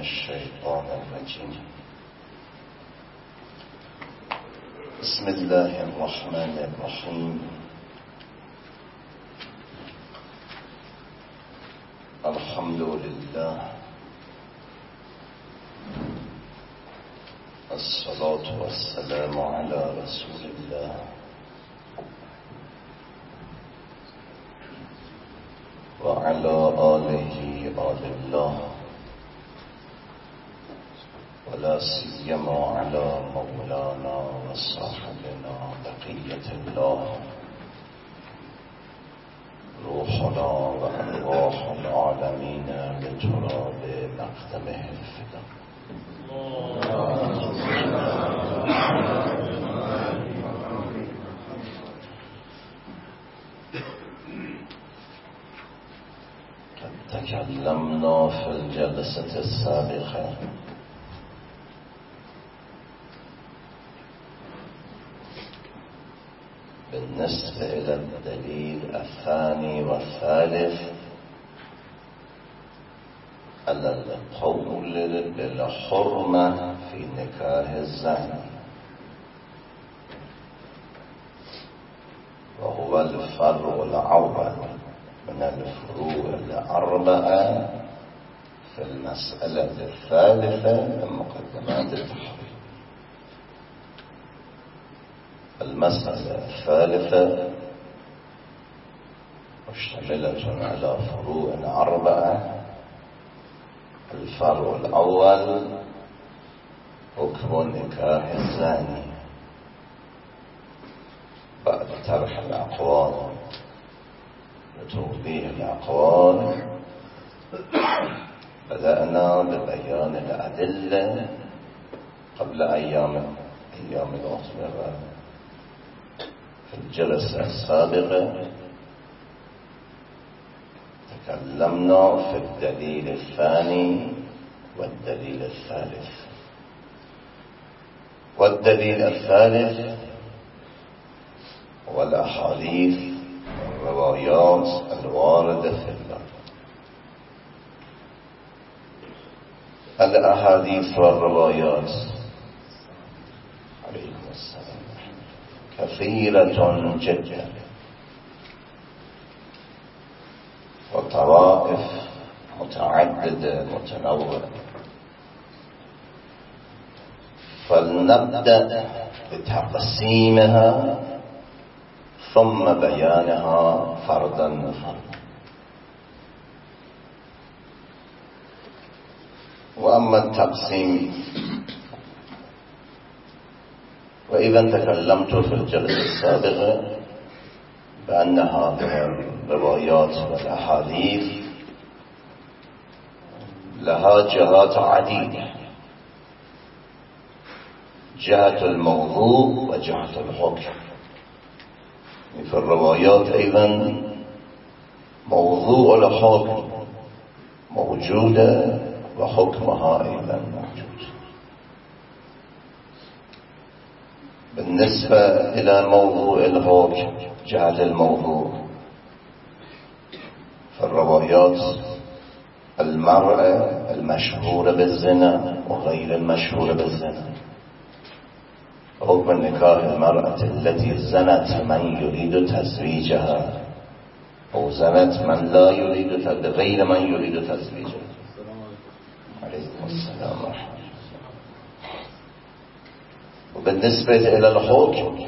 الشيطان الرجيم. بسم الله الرحمن الرحيم. الحمد لله، الصلاة والسلام على رسول الله وعلى آله آل الله، ولا سيما على مولانا وصاحبنا بقية الله، روحنا وأرواح العالمين بتراب مقدمه الفداء. تكلمنا في الجلسة السابقة بالنسبة إلى الدليل الثاني والثالث على القول بالحرمة في نكاح الزاني، وهو الفرع الأول من الفروع الأربعة في المسألة الثالثة من مقدمات التحريم. المسألة الثالثة مشتملة على فروع أربعة. الفرع الأول حكم نكاح الزاني بعد طرح الأقوال وتوضيح الأقوال. بدأنا ببيان الأدلة قبل أيام الأخرى. في الجلسة السابقة تكلمنا في الدليل الثاني والدليل الثالث. والدليل الثالث هو الأحاديث والروايات الواردة في الباب. الأحاديث والروايات عليكم السلام كثيرة جدا، وطوائف متعددة متنوعة. فلنبدأ بتقسيمها ثم بيانها فردا فردا. وأما التقسيم، وإذا تكلمت في الجلسة السابقة بأن هذه الروايات والأحاديث لها جهات عديدة: جهة الموضوع وجهة الحكم. في الروايات أيضا موضوع الحكم موجودة وحكمها أيضا موجود. بالنسبة إلى موضوع الحكم، جهة الموضوع، فالروايات المرأة المشهورة بالزنا وغير المشهورة بالزنا، حكم نكاح المرأة التي زنت من يريد تزويجها أو زنت من لا يريد غير من يريد تزويجها. عليكم السلام ورحمة الله. وبالنسبة إلى الحكم،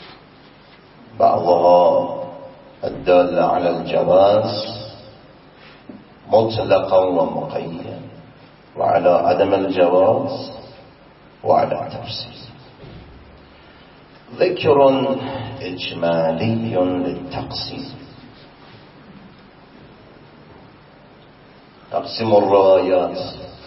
بعضها الدالة على الجواز مطلقا ومقيدا، وعلى عدم الجواز وعلى التفصيل. ذكر إجمالي للتقسيم. تقسيم الروايات،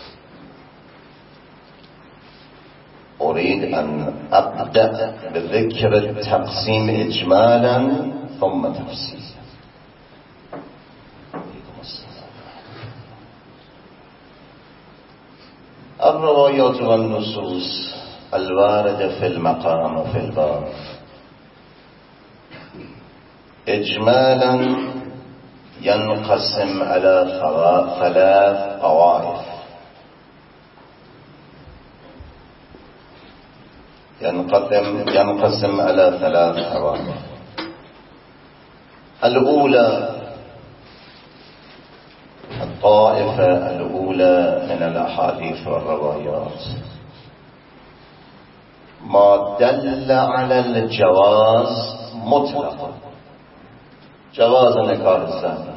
أريد أن أبدأ بذكر التقسيم إجمالا ثم تفصيلا. الروايات والنصوص الواردة في المقام وفي الباب إجمالا ينقسم على ثلاث طوائف. ينقسم على 3 طوائف. الأولى الطائفة الأولى من الأحاديث والروايات ما دل على الجواز مطلقا، جواز نكاح الزاني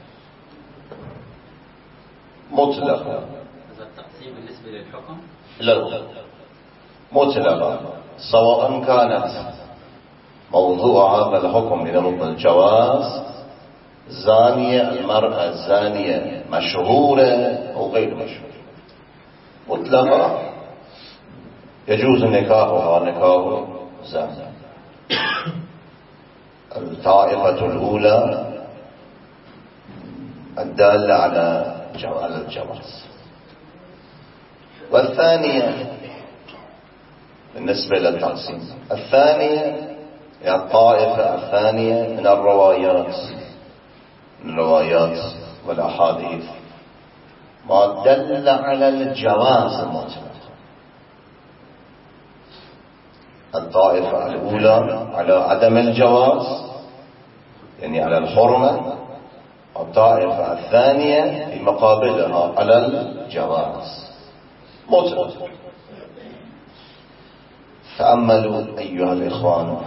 مطلقا. هذا التقسيم بالنسبة للحكم؟ لا، مطلقا، سواء كانت موضوع هذا الحكم لنقل الجواز زانية، المرأة الزانية مشهورة أو غير مشهورة، مطلقا يجوز نكاحها نكاح زانية. الطائفة الأولى الدالة على الجواز. والثانية بالنسبة للتقسيم الثانية هي الطائفة الثانية من الروايات والأحاديث ما دل على الجواز المطلق. الطائفة الأولى على عدم الجواز يعني على الحرمة، الطائفة الثانية في مقابلها على الجواز مطلق. تأملوا أيها الإخوان،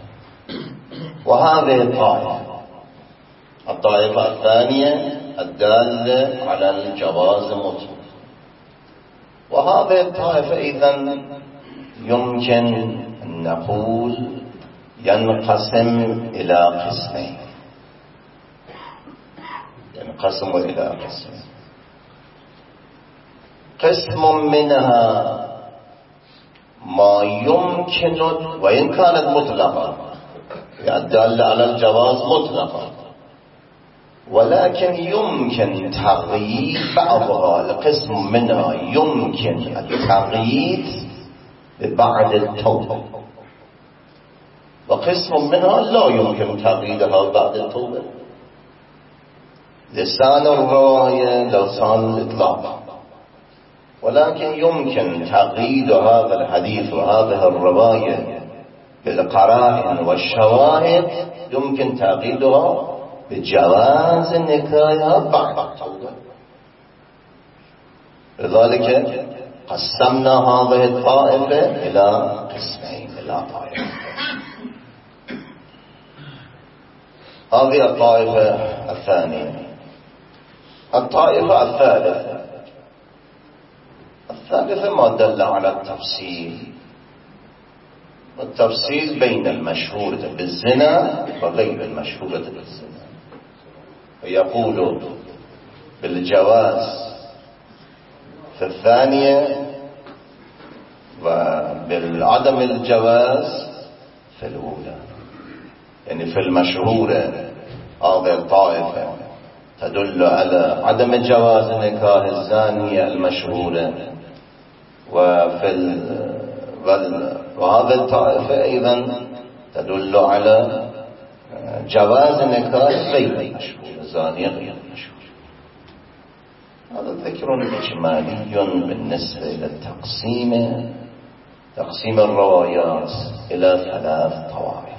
وهذه الطائفة الثانية الدالة على الجواز مطلق، وهذه الطائفة إذن يمكن أن نقول ينقسم إلى قسمين. قسم منها ما يمكن، وإن كانت مطلقة الدالة على الجواز مطلقا، ولكن يمكن تغيير بعضها. القسم منها يمكن التغيير بعد التوبة، وقسم منها لا يمكن تغييرها بعد التوبة. لسان الرواية لسان الإطلاق، ولكن يمكن تغيير هذا الحديث وهذه الرواية بالقرائن والشواهد، يمكن تغييرها بجواز النكاح بعد التوبة. لذلك قسمنا هذه الطائفة إلى قسمين، إلى طائفة. هذه الطائفة الثانية. الطائفة الثالثة ما دل على التفصيل، والتفصيل بين المشهورة بالزنا وغير المشهورة بالزنا. فيقول بالجواز في الثانية وبالعدم الجواز في الأولى. يعني في المشهورة هذه الطائفة تدل على عدم جواز نكاح الزانية المشهورة، وهذه الطائفة أيضا تدل على جواز نكاح غير المشهورة، الزانية غير المشهورة. هذا ذكر إجمالي بالنسبة إلى تقسيم الروايات إلى 3 طوائف.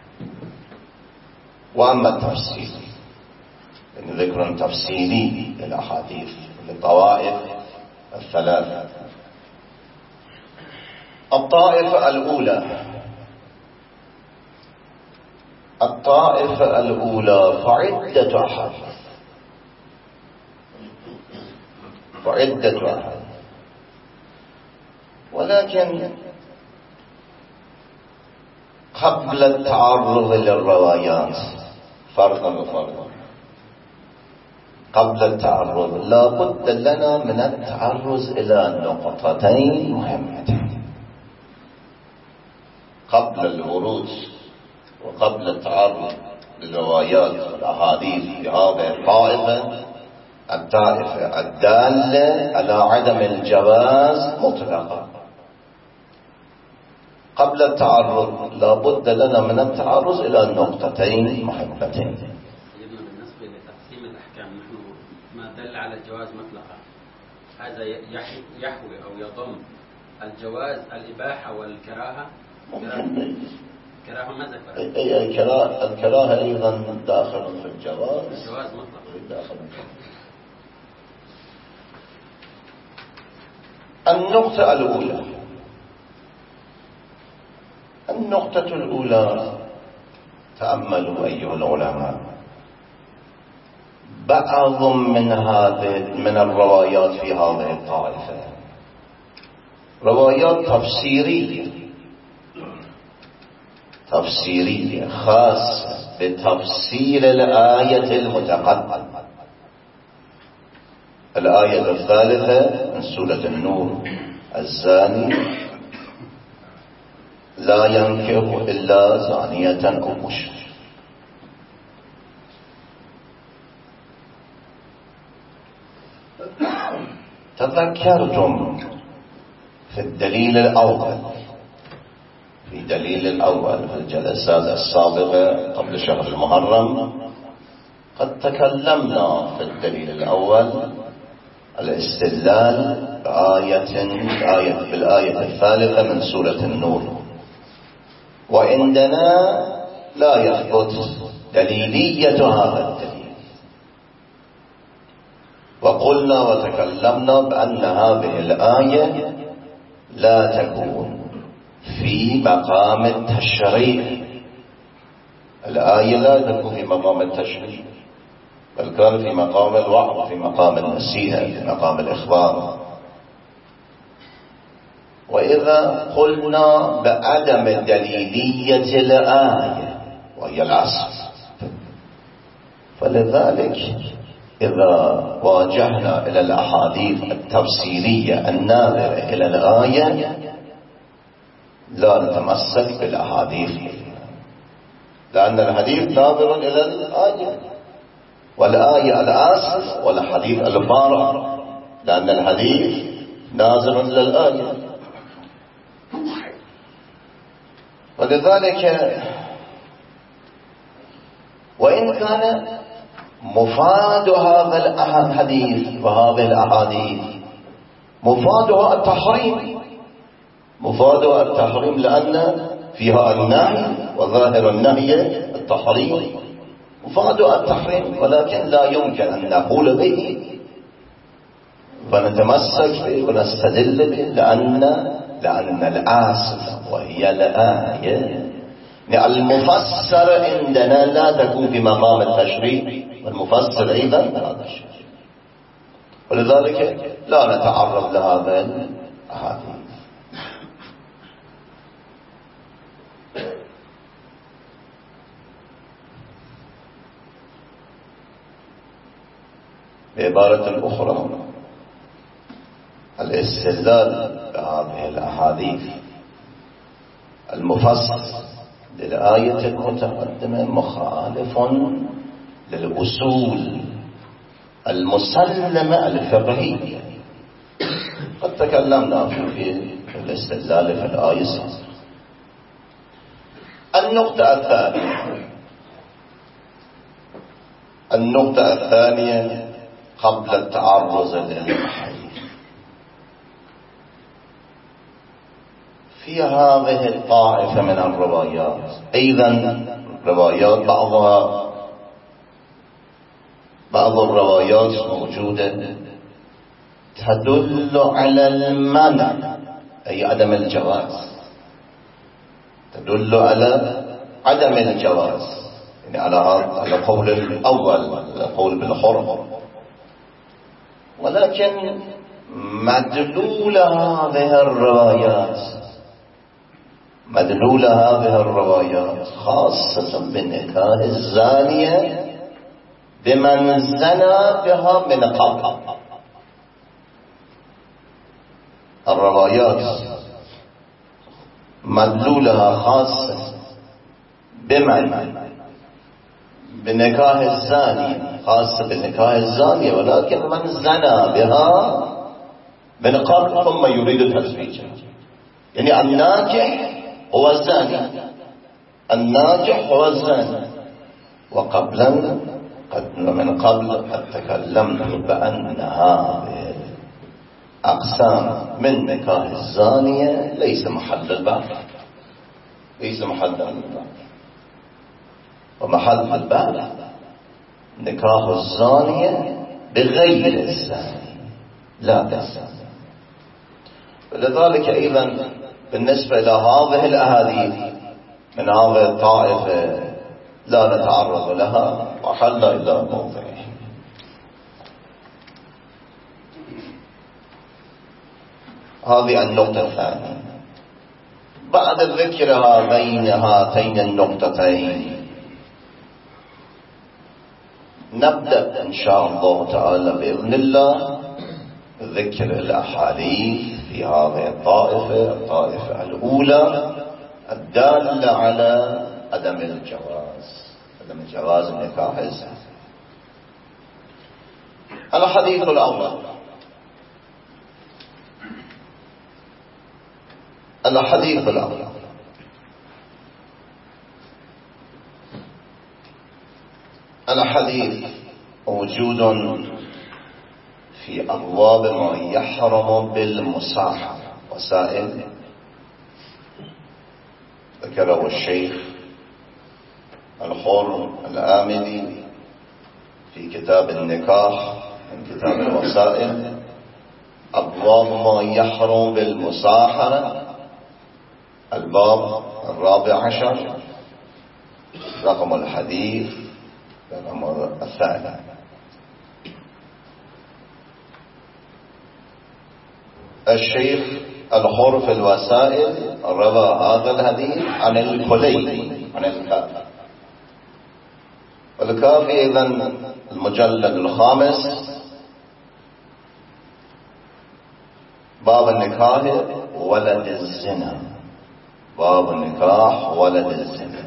وأما التفصيل يعني ذكر تفصيلي للأحاديث للطوائف 3. الطائفة الأولى فعدة أحاديث، ولكن قبل التعرض للروايات فرضا قبل التعرض لا بد لنا من التعرض إلى نقطتين مهمتين قبل الورود وقبل التعرض للروايات والأحاديث في هذه الطائفة الدالة على عدم الجواز مطلقا. قبل التعرض لا بد لنا من التعرض إلى نقطتين مهمتين. بالنسبة لتقسيم الأحكام، نحن ما دل على الجواز مطلقا هذا يحوي أو يضم الجواز الإباحة والكراهة. كراهة ما ذكر. الكراهة أيضا داخل في الجواز. الجواز مطلق. داخل النقطة الأولى. النقطة الأولى، تأملوا أيها العلماء، بعض من الروايات في هذه الطائفة روايات تفسيرية خاصة بتفسير الآية المتقدمة، الآية الثالثة من سورة النور: الزاني لا ينكح إلا زانية أو مشرك. تذكرتم في الدليل الأول، في الجلسات السابقة قبل شهر المحرم قد تكلمنا في الدليل الأول الاستدلال بالآية الثالثة من سورة النور، وعندنا لا يثبت دليلية هذا الدليل، وقلنا وتكلمنا بأن هذه الآية لا تكون في مقام التشريع. الآية لا تكون في مقام التشريع، بل كان في مقام الوعظ، في مقام النصيحة، في مقام الإخبار. وإذا قلنا بعدم دليلية الآية وهي العصر، فلذلك إذا واجهنا إلى الأحاديث التفسيرية الناظرة إلى الآية لا نتمسك بالأحاديث، لأن الحديث ناظر إلى الآية، والآية الأصل والحديث الفارع، لأن الحديث ناظر إلى الآية. ولذلك وإن كان مفاد هذا الحديث وهذه الأحاديث مفادها التحريم، لأن فيها النهي، وظاهر النهي التحريم، مفادها التحريم، ولكن لا يمكن أن نقول به ونتمسك به ونستدل به، لأن الآصل وهي الآية. المفسر عندنا لا تكون في مقام التشريع، والمفسر أيضا هذا الشيء، ولذلك لا نتعرض لهذا الأحاديث. بعبارة أخرى، الاستدلال بهذه الأحاديث المفسر للآية المتقدمة مخالف للأصول المسلمة الفقهية. قد تكلمنا في الاستدلال في الآية السابقة. النقطة الثانية قبل التعرض للحديث، في هذه الطائفة من الروايات أيضا روايات، بعض الروايات موجودة تدل على المنع، أي عدم الجواز، تدل على عدم الجواز، يعني على قول الأول، القول بالحرمة. ولكن مدلول هذه الروايات خاصة بنكاح الزانية بمن زنى بها من قبل. الروايات مدلولها خاصة بنكاح الزاني، خاصة بالنكاح الزانية، ولكن من زنى بها من قبل ثم يريد تزويجها، يعني الناجح هو الزاني، من قبل قد تكلمنا بأن هذه أقسام من نكاح الزانية ليس محل الباب، ليس محل الباب. ومحل الباب نكاح الزانية بغير الزاني لا بالزاني. ولذلك أيضا بالنسبة إلى هذه الأحاديث من هذه الطائفة لا نتعرض لها وحل إلا موضعه. هذه النقطة الثانية. بعد ذكر هاتين النقطتين نبدأ إن شاء الله تعالى بإذن الله ذكر الأحاديث في هذه الطائفة الأولى الدالة على عدم الجواز النكاح الزاني. الحديث الأول. الحديث الأول الحديث موجود في أبواب ما يحرم بالمصاحبة وسائل ذكره الشيخ الحر الآمدي في كتاب النكاح من كتاب الوسائل، أبواب ما يحرم بالمصاحبة، الباب 14 رقم الحديث رقم الثاني. الشيخ الحر في الوسائل روى هذا الحديث عن الكلي عن الكافي. والكافي إذن المجلد الخامس باب النكاح ولد الزنا، باب النكاح ولد الزنا.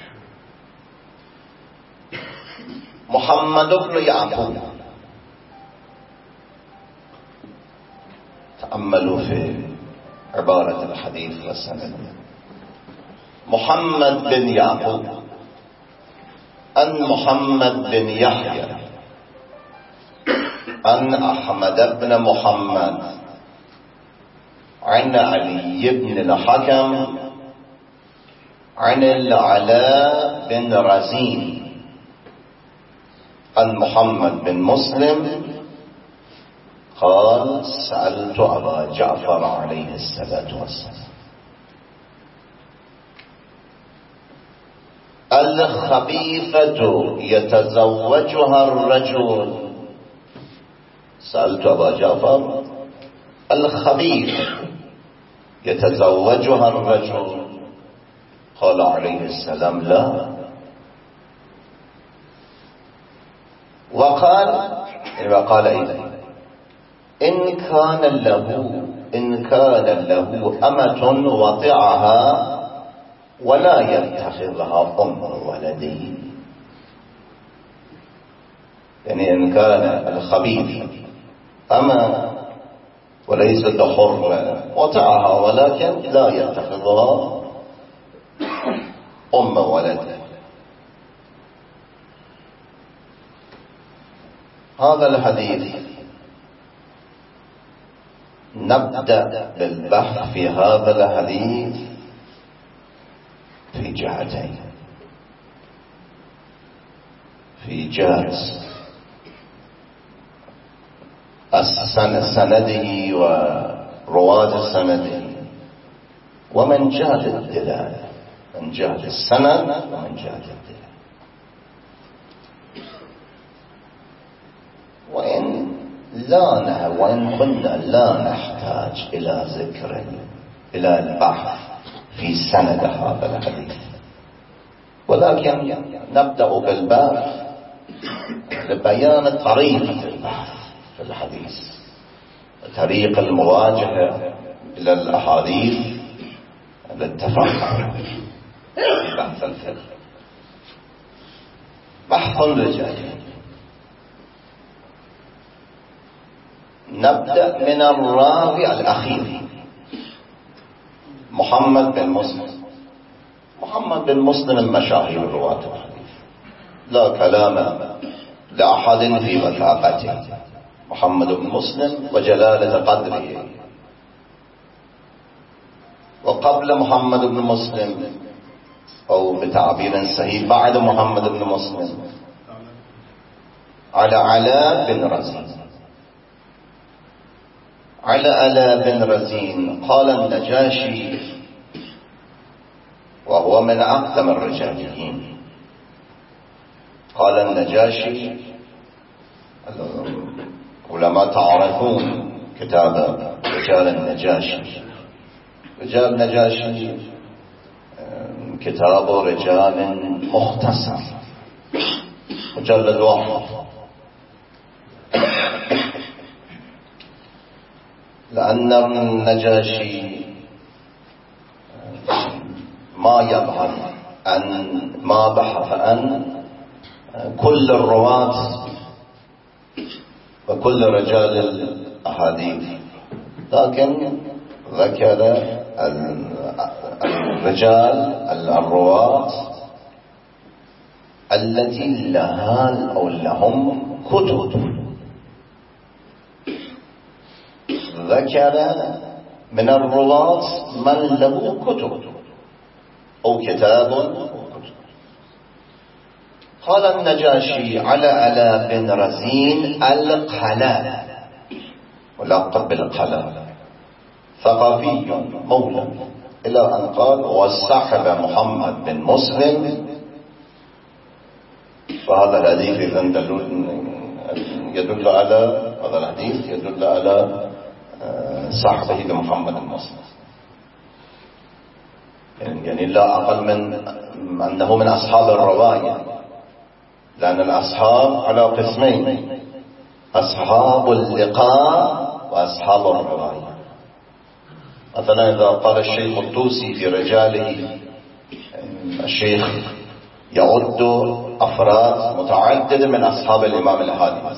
محمد بن يعقوب، تأملوا في عبارة الحديث والسند. محمد بن يعقوب عن محمد بن يحيى عن أحمد بن محمد عن علي بن الحكم عن العلاء بن رزين عن محمد بن مسلم قال سألت أبا جعفر عليه الصلاة والسلام الخبيثة يتزوجها الرجل، سألت أبا جعفر الخبيثة يتزوجها الرجل، قال عليه السلام لا. وقال إذن إن كان له أمة وطعها ولا يتخذها أم ولده، يعني إن كان الخبيث أما وليست حرة وطعها ولكن لا يتخذها أم ولده. هذا الحديث نبدأ بالبحث في هذا الحديث في جهتين. في جهة سنده ورواة سنده، ومن جهة الدلالة، من جهة السند ومن جهة الدلالة. وإن كنا لا نحتاج إلى ذكر إلى البحث في سند هذا الحديث، ولكن نبدأ بالبحث لبيان طريقة البحث في الحديث، طريق المواجهة إلى الأحاديث للتفقه في بحث الفقه. بحث رجالي. نبدأ من الراوي الأخير محمد بن مسلم. محمد بن مسلم المشاهير رواة الحديث، لا كلام لأحد في وثاقته، محمد بن مسلم وجلالة قدره. وقبل محمد بن مسلم أو بتعبير صحيح بعد محمد بن مسلم على علاء بن رزين. علاء بن رزين قال النجاشي وهو من أقدم الرجاليين، قال النجاشي، علماء تعرفون كتاب رجال النجاشي. رجال النجاشي كتاب رجال مختصر مجلد واحد، لأن النجاشي ما يظهر ما بحث عن كل الرواة وكل رجال الأحاديث، لكن ذكر الرجال الرواة التي لها أو لهم كتب. ذكر من الرواة من له كتب أو كتاب أو كتب. قال النجاشي على بن رزين القلاء، ولقب بالقلاء، ثقافي مولى، إلى أن قال وصحب محمد بن مسلم. وهذا الحديث يدل على هذا الحديث يدل على صحبه لمحمد بن مسلم، يعني لا أقل من أنه من أصحاب الرواية، لأن الأصحاب على قسمين: أصحاب اللقاء وأصحاب الرواية. مثلا إذا قال الشيخ الطوسي في رجاله، الشيخ يعد أفراد متعددة من أصحاب الإمام الهادي،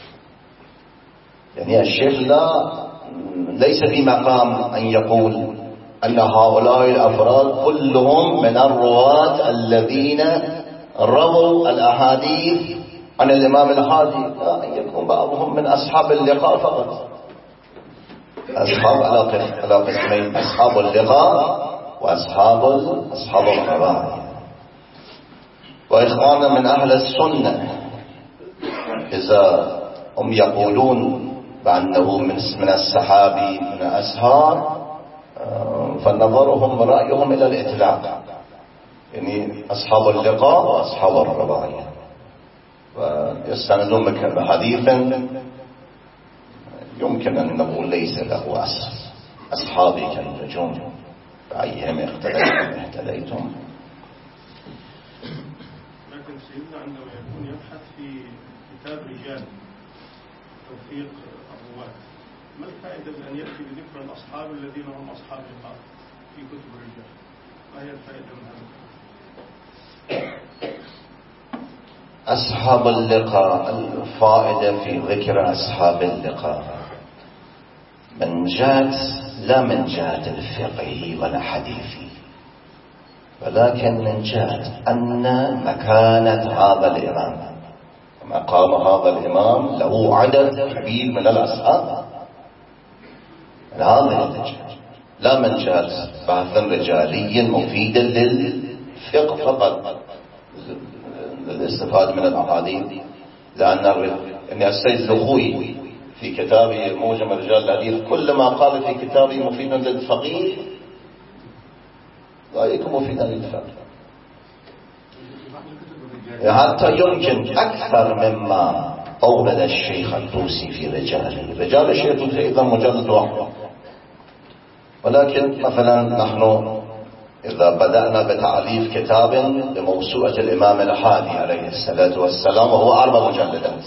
يعني الشيخ ليس في مقام أن يقول أن هؤلاء الأفراد كلهم من الرواة الذين رووا الأحاديث عن الإمام الهادي، لا، يكون بعضهم من أصحاب اللقاء فقط. أصحاب على قسمين: أصحاب اللقاء وأصحاب الرواية. وإخوانا من أهل السنة إذا هم يقولون بأنه من الصحابي من الأصحاب، فنظرهم رأيهم إلى الإطلاق، يعني أصحاب اللقاء وأصحاب الرواية، ويستندون بحديثا يمكن أن نقول ليس له أصل: أصحابي كالنجوم فأيهم اهتديتم. لكن سيدنا عندما يكون يبحث في كتاب رجال توثيق الرواة، ما الفائدة من أن يأتي بذكر الأصحاب الذين هم أصحاب اللقاء في كتب الرجال؟ ما هي الفائدة من هذا؟ أصحاب اللقاء، الفائدة في ذكر أصحاب اللقاء من جهة لا من جهة الفقهي ولا حديثي، ولكن من جهة أن مكانة هذا الإمام، مقام هذا الإمام له عدد كبير من الأصحاب، من هذه الجهة، لا من جهة بحثا رجاليا مفيدا للفقه فقط للاستفادة من الأحاديث. لأن يعني السيد الخوي في كتابه موجم رجال الحديث كل ما قال في كتابه مفيدا للفقيه لا يكون مفيدا للفقيه، حتى يمكن أكثر مما أورد الشيخ الطوسي في رجاله. رجال الشيخ الطوسي أيضا مجلد واحد، ولكن مثلا نحن إذا بدأنا بتعليف كتاب لموسوعة الإمام الهادي عليه الصلاة والسلام وهو 4 مجلدات،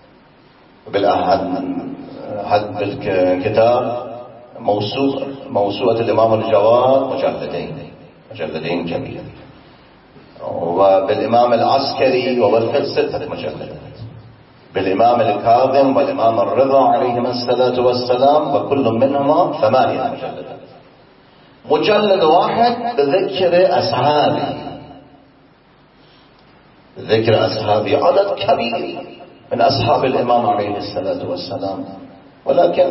بالكتاب موسوعة الإمام الجواد مجلدين كبير، وبالإمام العسكري وبالفقه 6 مجلدات، بالإمام الكاظم والإمام الرضا عليهما الصلاة والسلام وكل منهما 8 مجلدات. مجلد واحد بذكر أصحابي عدد كبير من أصحاب الإمام عليه الصلاة والسلام، ولكن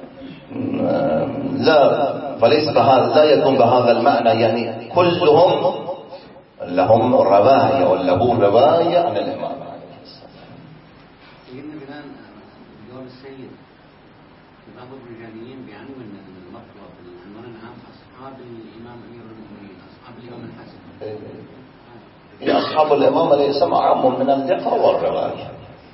فليس بهذا، لا يكون بهذا المعنى يعني كلهم لهم رواية وله رواية عن الإمام عليه السلام. سيدنا بلال الجواب السيد بعض الرجاليين بيعنوا ان المطلب العنوان العام أصحاب الإمام أمير المؤمنين، أصحاب الإمام الحسن. أصحاب الإمام عليه السلام عام من اللقاء والرواية،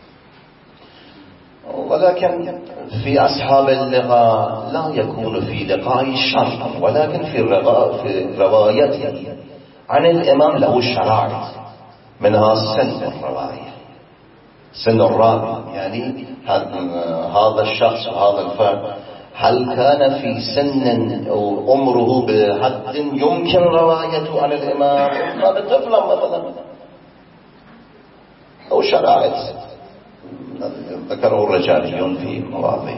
ولكن في أصحاب اللقاء لا يكون في لقاء شرطا، ولكن في روايته عن الإمام له شرائط، منها سن الرواية، سن الراوي، يعني هذا الشخص وهذا الفرد هل كان في سن أو عمره بحد يمكن روايته عن الإمام، كان طفلا مثلا، أو شرائط ذكره الرجاليون في مواضيع.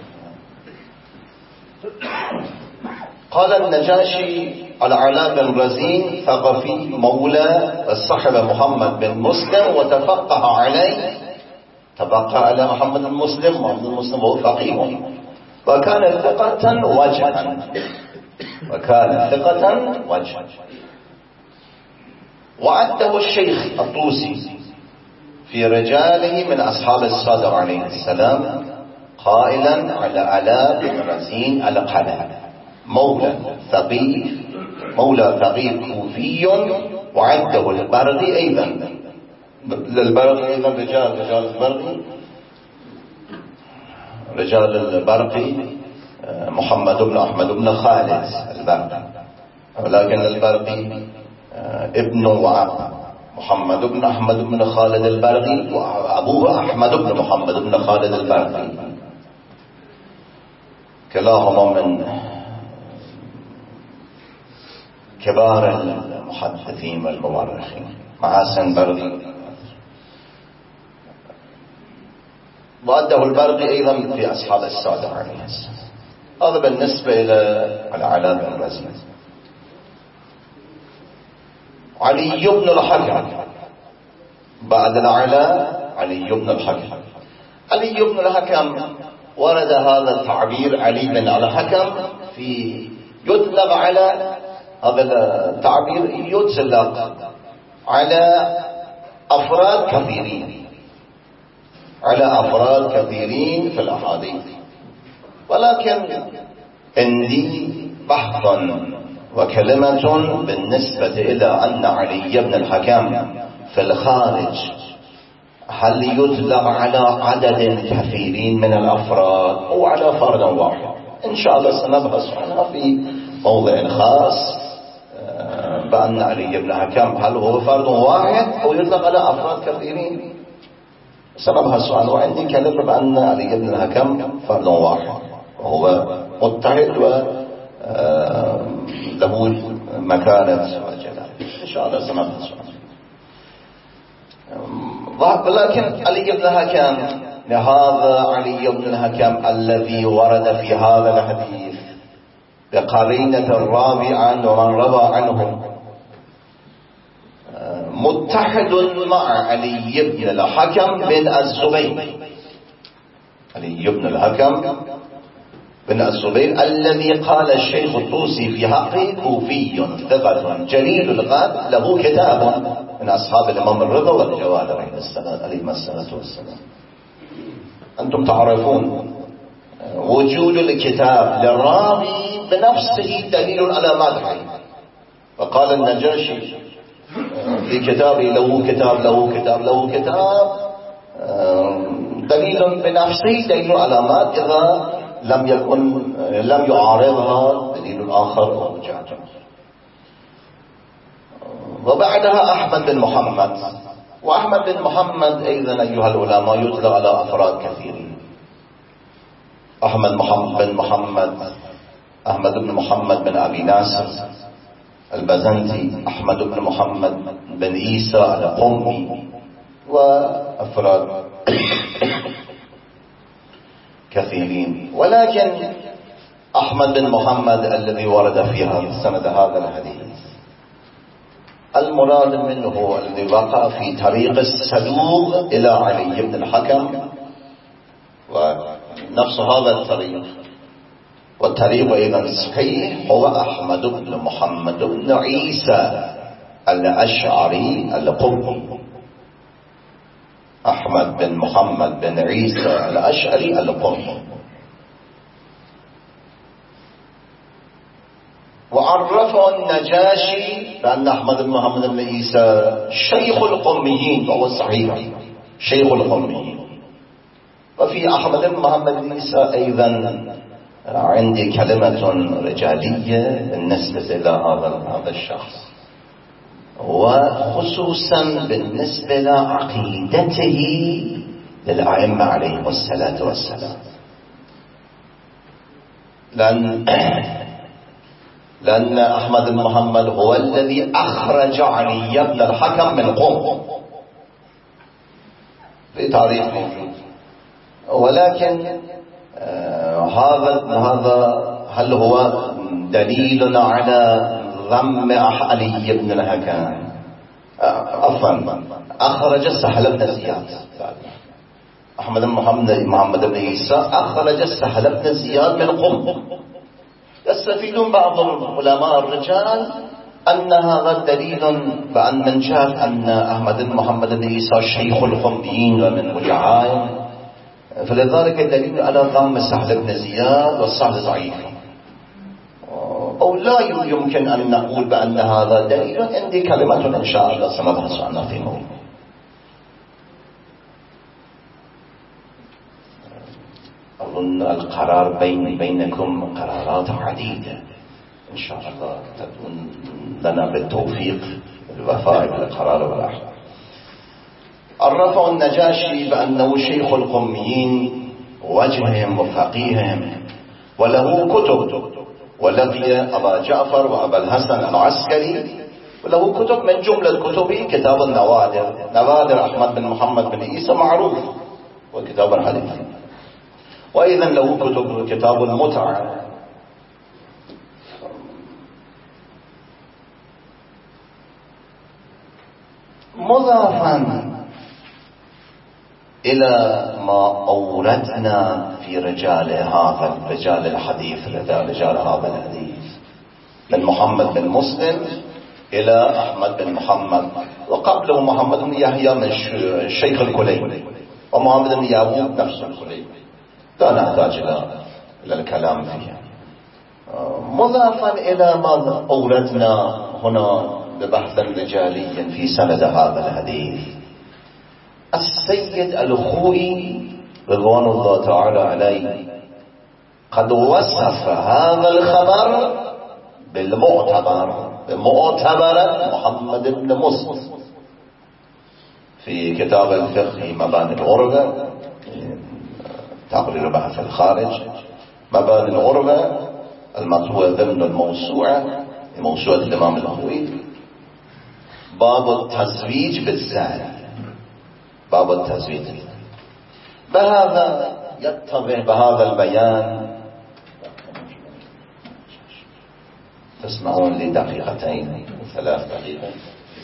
قال النجاشي العلاء بن رزين ثقفي مولى صاحب محمد بن مسلم وتفقه عليه، تفقه على محمد بن مسلم، محمد بن مسلم هو فقيه، وكان ثقة وجها، وكان ثقة وجها. وعده الشيخ الطوسي في رجاله من أصحاب الصادق عليه السلام قائلا على علاء بن رزين القلع مولى ثقيف كوفي، وعده البرغي أيضا، للبرغي أيضا رجال البرغي محمد بن أحمد بن خالد البرغي، ولكن البرغي ابن محمد بن أحمد بن خالد البرغي، وأبوه أحمد بن محمد بن خالد البرغي، كلاهما من كبار المحدثين والمؤرخين مع حسن برغي. وأده البرغي أيضا في أصحاب الصادق عليه السلام. هذا بالنسبة إلى العلاء بن رزين. علي بن الحكم بعد العلاء، علي بن الحكم. علي بن الحكم ورد هذا التعبير علي بن الحكم في يطلق على هذا التعبير، يطلق على أفراد كثيرين، على أفراد كثيرين في الأحاديث، ولكن عندي بحث وكلمة بالنسبة إلى أن علي بن الحكم في الخارج هل يطلق على عدد كثيرين من الأفراد أو على فرد واحد؟ إن شاء الله سنبحث عنها في موضع خاص، بأن علي بن الحكم هل هو فرد واحد أو يطلق على أفراد كثيرين، سنبحث عنه. وعندي كلمة بأن علي بن الحكم فرد واحد وهو متحد وله مكانة وجلال، إن شاء الله سنبحث عنه. لكن علي بن الحكم، لهذا علي بن الحكم الذي ورد في هذا الحديث بقرينة الراوي عنه ومن روى عنه متحد مع علي بن الحكم بن الزبير، علي بن الحكم بن الزبير الذي قال الشيخ الطوسي في حقه كوفي ثقة جليل القدر له كتاب من أصحاب الإمام الرضا والجواد عليه الصلاة والسلام. أنتم تعرفون وجود الكتاب للراوي بنفسه دليل على مدحه، وقال النجاشي في كتابه له كتاب دليل بنفسه دليل على مدح، إذا لم يعارضها دليل آخر أو وجهة. وبعدها أحمد بن محمد، وأحمد بن محمد أيضا أيها العلماء يطلق على أفراد كثيرين. أحمد بن محمد بن أبي ناصر البزنتي، أحمد بن محمد بن عيسى القمي، وأفراد كثيرين. ولكن أحمد بن محمد الذي ورد في هذا السند هذا الحديث المراد منه الذي وقع في طريق الصدوق إلى علي بن الحكم، ونفس هذا الطريق والطريق أيضا صحيح هو أحمد بن محمد بن عيسى الأشعري القمي. أحمد بن محمد بن عيسى الأشعري القمي. وعرفه النجاشي بأن أحمد بن محمد بن عيسى شيخ القميين، وهو صحيح شيخ القميين. وفي أحمد بن محمد بن عيسى أيضا عندي كلمة رجالية بالنسبة إلى هذا الشخص، وخصوصا بالنسبة لعقيدته للأئمة عليهم الصلاة والسلام، لأن أحمد بن محمد هو الذي أخرج علي بن الحكم من قم في تاريخ موجود. ولكن هذا هل هو دليل على ذم علي بن الحكم؟ عفوا، أخرج سهل بن زياد. أحمد بن محمد بن عيسى أخرج سهل بن زياد من قم. يستفيدون بعض العلماء الرجال أن هذا دليل بأن من جهة أن أحمد بن محمد بن عيسى شيخ القميين ومن وجعائهم، فلذلك دليل على ضم سهل بن زياد والسهل ضعيف، أو لا يمكن أن نقول بأن هذا دليل. عندي كلمة إن شاء الله سنبحث عنها في موضوع. أظن القرار بينكم قرارات عديدة إن شاء الله، تكون لنا بالتوفيق الوفاء بالقرار والأحكام. عرفه النجاشي بأنه شيخ القميين وجههم وفقيهم، وله كتب، ولقي أبا جعفر وأبا الحسن العسكري، وله كتب من جملة كتبه كتاب النوادر. نوادر أحمد بن محمد بن عيسى معروف، وكتاب الحديث. وأيضا له كتاب المتعة. مضافا إلى ما أوردنا في رجال الحديث، رجال هذا الحديث، من محمد بن مسلم إلى أحمد بن محمد، وقبله محمد بن يحيى من الشيخ الكليني، ومحمد بن يعقوب نفس الكليني، لا نحتاج إلى الكلام فيه. مضافا إلى ما أوردنا هنا ببحث رجالي في سند هذا الحديث، السيد الخوئي رضوان الله تعالى عليه قد وصف هذا الخبر بمعتبر محمد بن مسلم في كتاب الفقه مباني الغربة، تقرير بحث الخارج، مباني الغربة المطبوع ضمن الموسوعة الإمام الخوئي، باب التزويج بالزاني، باب التزويج. بهذا يتضح بهذا البيان، تسمعون لي دقيقتين 3 دقيقة.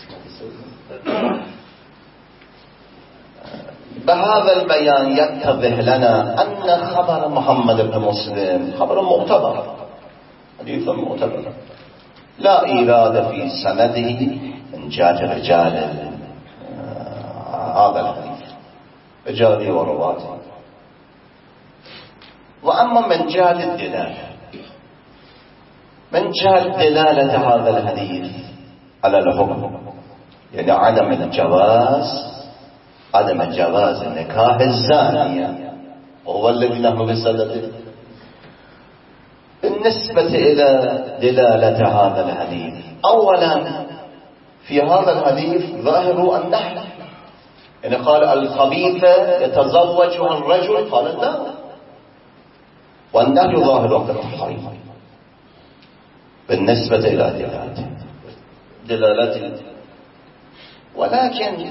بهذا البيان يتضح لنا أن خبر محمد بن مسلم خبر معتبر، حديث معتبر، لا إيراد في سنده من جهة رجال هذا الحديث، رجاله ورواته. وأما من جهة الدلالة، من جهة دلالة هذا الحديث على الحكم، يعني عدم جواز نكاح الزانية، وهو الذي نحن بصدده. بالنسبة إلى دلالة هذا الحديث، أولا في هذا الحديث ظاهر النهي، يعني قال الخبيثة يتزوجها الرجل، قال لا، والنهي ظاهر التحريم بالنسبة إلى دلالته. ولكن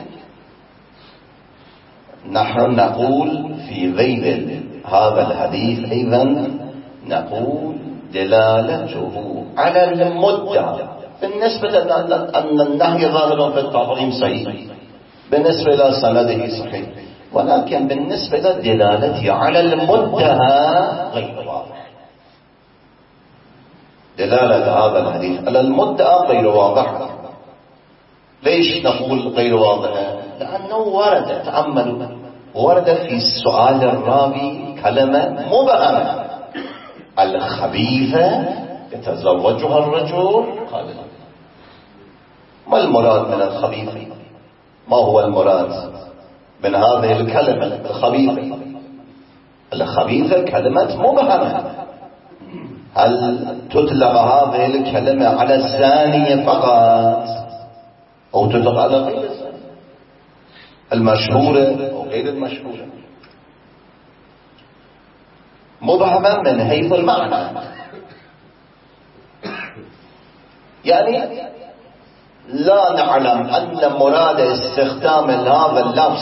نحن نقول في ذيل هذا الحديث أيضا، نقول دلالته على المدة بالنسبة أن النهي ظاهر في التحريم صحيح بالنسبة إلى سنده صحيح، ولكن بالنسبة للدلالة على المنتهى غير واضح. دلالة هذا الحديث على المدعى غير واضحة. ليش نقول غير واضحة؟ لأنه ورد، تأملوا، ورد في السؤال الراوي كلمة مبهمة: الخبيثة يتزوجها الرجل؟ قال لا. ما المراد من الخبيثة؟ ما هو المراد من هذه الكلمة الخبيثة؟ الخبيثة كلمة مبهمة. هل تطلق هذه الكلمة على الزانية فقط أو تطلق على غير الزانية، المشهورة أو غير المشهورة؟ مبهمة من حيث المعنى، يعني لا نعلم أن مراد استخدام هذا اللفظ.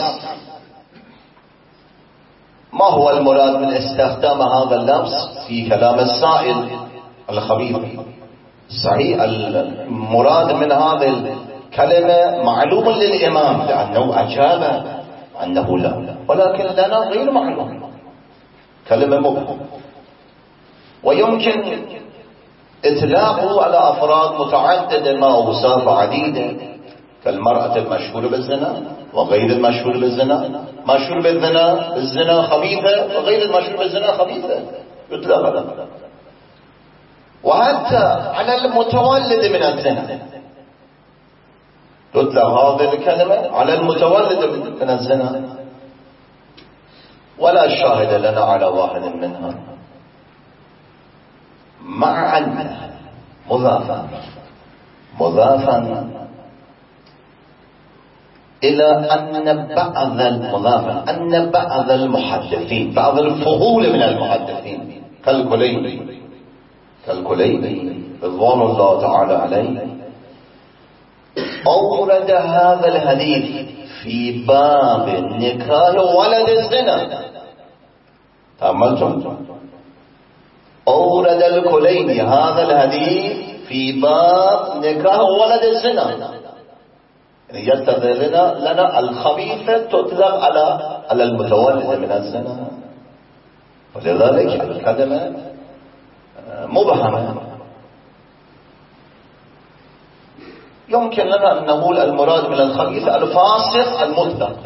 ما هو المراد من استخدام هذا اللفظ في كلام السائل الخبيث؟ صحيح المراد من هذه الكلمة معلوم للإمام لأنه أجاب أنه لا، ولكن لنا غير معلوم، كلمة مبهمة. ويمكن إطلاقه على أفراد متعددة مع أوصاف عديدة، كالمرأة المشهورة بالزنا وغير المشهور بالزنا، مشهور بالزنا الزنا خبيثة وغير المشهور بالزنا خبيثة، يطلق على، وحتى على المتولد من الزنا تطلق هذه الكلمة على المتولد من الزنا، ولا شاهد لنا على واحد منها، مع أن مضافا إلى أن بعض المحدثين، بعض الفضول من المحدثين كالكليني رضوان الله تعالى عليه، أورد هذا الحديث في باب نكاح ولد الزنا. تأملتم؟ أورد الكليني هذا الحديث في باب نكاح ولد الزنا، يعني يتضح لنا الخبيثة تطلق على المتولد من الزنا، ولذلك الكلمة مبهمة. يمكن لنا أن نقول المراد من الخبيثة الفاسق المطلق،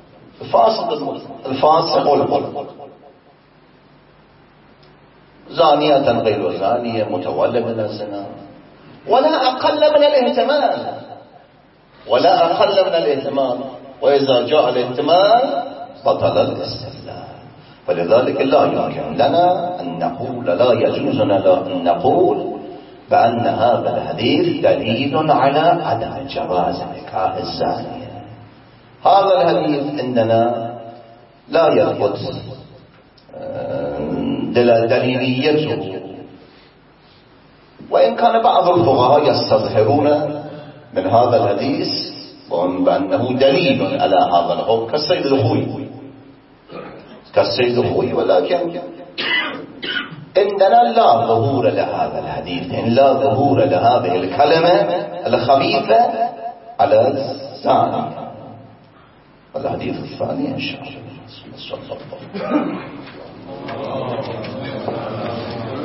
الفاسق المطلق، زانية غير زانية، متولد من الزنا، ولا أقل من الاهتمام، وإذا جاء الاهتمام بطل الاستدلال. فلذلك لا يمكن لنا أن نقول، لا يجوز لنا أن نقول بأن هذا الحديث دليل على عدم جواز نكاح الزانية. هذا الحديث عندنا لا يثبت دليليته، وإن كان بعض الفقهاء يستظهرون من هذا الحديث بأنه دليل على هذا الحكم كالسيد الخوي، ولكن عندنا لا ظهور لهذا الحديث، لا ظهور لهذه الكلمة الخبيثة على الزاني. والحديث الثاني إن شاء الله.